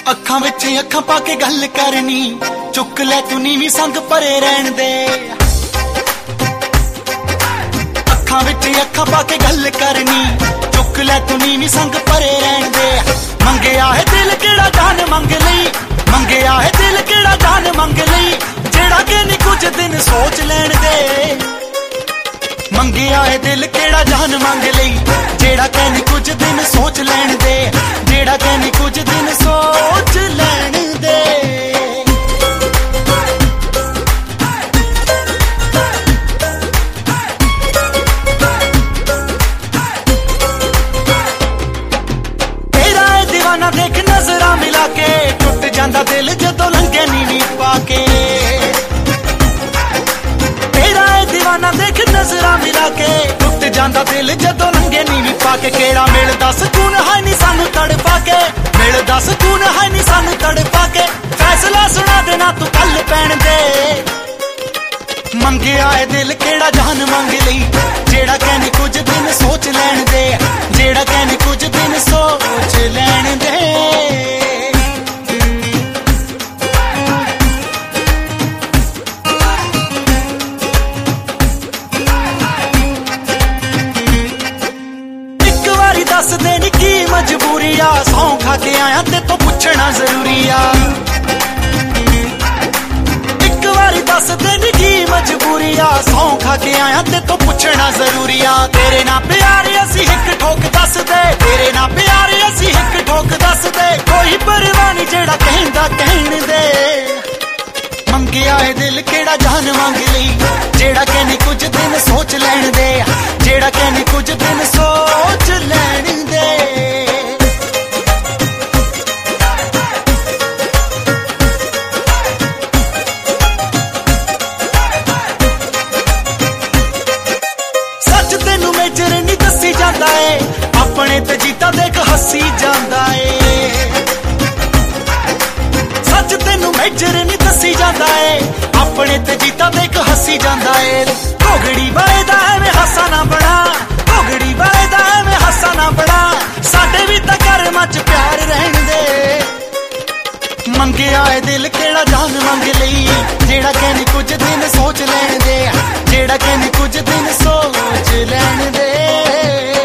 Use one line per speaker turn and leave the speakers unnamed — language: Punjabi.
ਅੱਖਾਂ ਵਿੱਚ ਅੱਖਾਂ ਪਾ ਕੇ ਗੱਲ ਕਰਨੀ, ਚੁੱਕ ਲੈ ਤੂੰ ਨੀਵੀਂ ਸੰਗ ਭਰੇ ਰਹਿਣ ਦੇ। ਅੱਖਾਂ ਵਿੱਚ ਅੱਖਾਂ ਪਾ ਕੇ ਗੱਲ ਕਰਨੀ, ਚੁੱਕ ਲੈ ਤੂੰ ਨੀਵੀਂ ਸੰਗ ਭਰੇ ਰਹਿਣ ਦੇ। ਮੰਗਿਆ ਹੈ ਦਿਲ ਕਿਹੜਾ ਜਾਨ ਮੰਗ ਲਈ, ਮੰਗਿਆ ਹੈ ਦਿਲ ਕਿਹੜਾ ਜਾਨ ਮੰਗ ਲਈ, ਜਿਹੜਾ ਕਿ ਨਹੀਂ ਕੁਝ ਦਿਨ ਸੋਚ ਲੈਣ ਦੇ। ਮੰਗਿਆ ਹੈ ਦਿਲ ਕਿਹੜਾ ਜਾਨ ਮੰਗ ਲਈ, ਜਿਹੜਾ ਕਿ ਨਹੀਂ ਕੁਝ ਦਿਨ ਸੋਚ ਲੈਣ ਦੇ, ਜਿਹੜਾ ਕਿ ਨਹੀਂ ਕੁਝ ਦਿਨ ਸੋਚ ਲੈਣ ਦੇ। ਤੇਰਾ ਇਹ ਦੀਵਾਨਾ ਦੇਖ ਨਜ਼ਰਾਂ ਮਿਲਾ ਕੇ, ਟੁੱਟ ਜਾਂਦਾ ਦਿਲ ਜਦੋਂ ਲੰਘੇ ਨੀਵੀਂ ਪਾ ਕੇ। ਤੇਰਾ ਇਹ ਦੀਵਾਨਾ ਦੇਖ ਨਜ਼ਰਾਂ ਮਿਲਾ ਕੇ, ਟੁੱਟ ਜਾਂਦਾ ਦਿਲ ਜਦੋਂ ਲੰਘੇ ਨੀਵੀਂ ਪਾ ਕੇ। ਕਿਹੜਾ ਮਿਲਦਾ ਸਕੂਨ ਹੈ ਨੀ ਸਾਨੂੰ ਤੜਪਾ ਕੇ, ਮਿਲਦਾ ਸਕੂਨ ਹੈ ਨੀ ਸਾਨੂੰ ਤੜਪਾ ਕੇ। ਫੈਸਲਾ ਸੁਣਾ ਦੇਣਾ ਤੂੰ ਕੱਲ ਪੈਣ ਦੇ। ਮੰਗਿਆ ਏ ਦਿਲ ਕਿਹੜਾ ਜਾਨ ਮੰਗ ਲਈ, ਜਿਹੜਾ ਕਹਿੰਦੀ ਕੁਝ ਦਿਨ ਸੋਚ ਲੈਣ ਦੇ, ਜਿਹੜਾ ਕਹਿੰਦੀ ਕੁਝ ਦਿਨ ਸੋਚ ਲੈਣ ਦੇ। ਦੱਸ ਦੇ ਨੀ ਕੀ ਮਜਬੂਰੀ ਆ, ਸੌਂ ਖਾ ਕੇ ਆਇਆ ਤੇ ਤੋਂ ਪੁੱਛਣਾ ਜ਼ਰੂਰੀ ਆ। ਇੱਕ ਵਾਰੀ ਦੱਸ ਦੇ ਨੀ ਕੀ ਮਜਬੂਰੀ ਆ, ਸੌਂ ਖਾ ਕੇ ਆਇਆ ਤੇ ਤੋਂ ਪੁੱਛਣਾ ਜ਼ਰੂਰੀ ਆ। ਤੇਰੇ ਨਾਲ ਪਿਆਰ ਅਸੀਂ ਇੱਕ ਠੋਕ ਦੱਸ ਦੇ, ਤੇਰੇ ਨਾਲ ਪਿਆਰ ਅਸੀਂ ਇੱਕ ਠੋਕ ਦੱਸ ਦੇ। ਕੋਈ ਪਰਵਾਹ ਨੀ ਜਿਹੜਾ ਕਹਿੰਦਾ ਕਹਿਣ ਦੇ। ਮੰਗਿਆ ਏ ਦਿਲ ਕਿਹੜਾ ਜਾਨ ਮੰਗ ਲਈ, ਜਿਹੜਾ ਕਹਿੰਦੀ ਕੁਝ ਦਿਨ ਸੋਚ ਲੈਣ ਦੇ, ਜਿਹੜਾ ਕਹਿੰਦੀ ਕੁਝ ਦਿਨ ਸੋਚ ਲੈਣ ਦੇ। ਸੱਚ ਤੈਨੂੰ ਮੇਜਰ ਨਹੀਂ ਦੱਸੀ ਜਾਂਦਾ ਏ, ਆਪਣੇ ਤੇ ਜੀਤਾ ਦੇਖ ਹੱਸੀ ਜਾਂਦਾ ਏ। ਸੱਚ ਤੈਨੂੰ ਮੇਜਰ ਨਹੀਂ ਦੱਸੀ ਜਾਂਦਾ ਏ, ਆਪਣੇ ਤੇ ਜੀਤਾ ਦੇਖ ਹੱਸੀ ਜਾਂਦਾ ਏ। ਘੋਗੜੀ ਵਾਲੇ ਦਾ ਐਵੇਂ ਹਾਸਾ ਨਾ ਬਣਾ, ਘੋਗੜੀ ਵਾਲੇ ਦਾ ਐਵੇਂ ਹਾਸਾ ਨਾ ਬਣਾ, ਸਾਡੇ ਵੀ ਤਾਂ ਕਰਮਾਂ ਚ ਪਿਆਰ ਰਹਿਣ ਦੇ। ਮੰਗਿਆ ਏ ਦਿਲ ਕਿਹੜਾ ਜਾਨ ਮੰਗ ਲਈ, ਜਿਹੜਾ ਕਹਿੰਦੀ ਕੁਝ ਦਿਨ ਸੋਚ ਲੈਣ ਦੇ, ਜਿਹੜਾ ਕਹਿੰਦੀ ਕੁਝ ਦਿਨ ਸੋਚ ਲੈਣ ਦੇ।